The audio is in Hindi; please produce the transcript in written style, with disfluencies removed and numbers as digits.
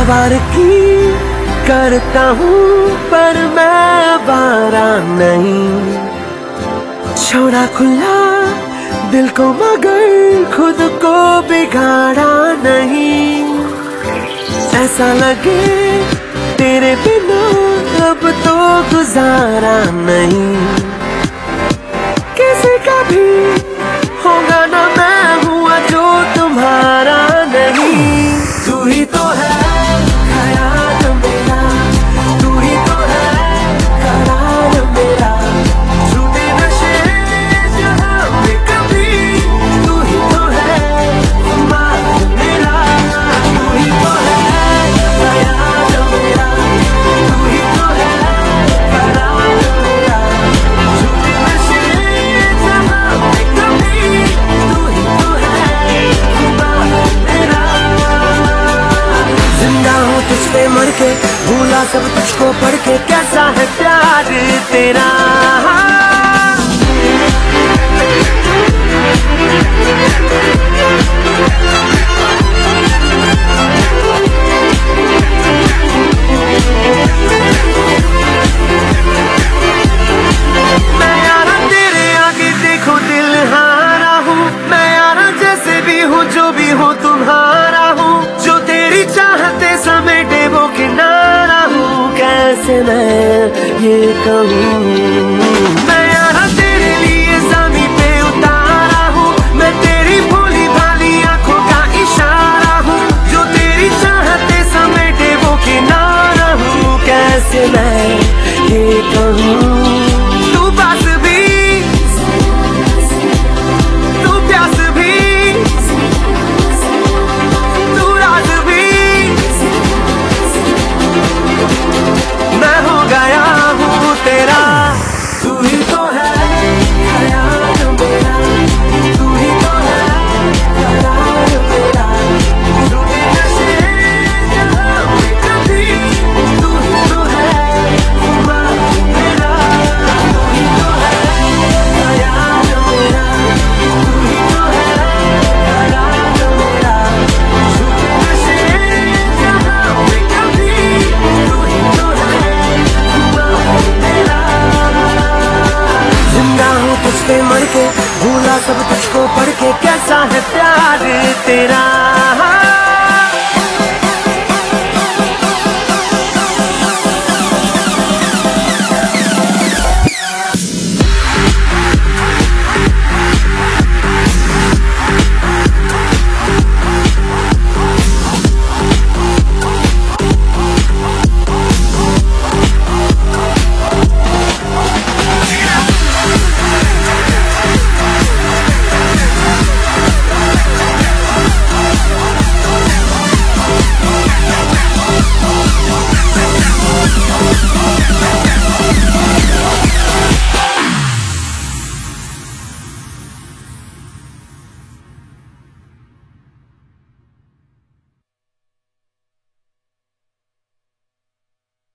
सवार की करता हूँ पर मैं वारा नहीं, छोड़ा खुला दिल को मगर खुद को बिगाड़ा नहीं। ऐसा लगे तेरे बिना अब तो गुजारा नहीं, किसी का भी होगा ना मैं हुआ जो तुम्हारा नहीं। तू ही तो है ख्याल मेरा, तू ही तो है करार मेरा, झूठे नशे जहाँ में कभी, तू ही तो है मार मेरा। तू ही तो है ख्याल मेरा, तू ही तो है करार मेरा, झूठे नशे जहाँ में कभी, तू ही तो है मार मेरा। जिंदा हूँ तुझ पे मर के, भूला सब तुझको पढ़ के, कैसा है प्यार तेरा। मैं यारा तेरे आगे देखो दिल हारा हूँ, मैं यारा जैसे भी हूँ जो भी हूँ तुम्हारा हूँ, जो तेरी चाहते समेटे वो किनारा हूँ। कैसे मैं ये कहूँ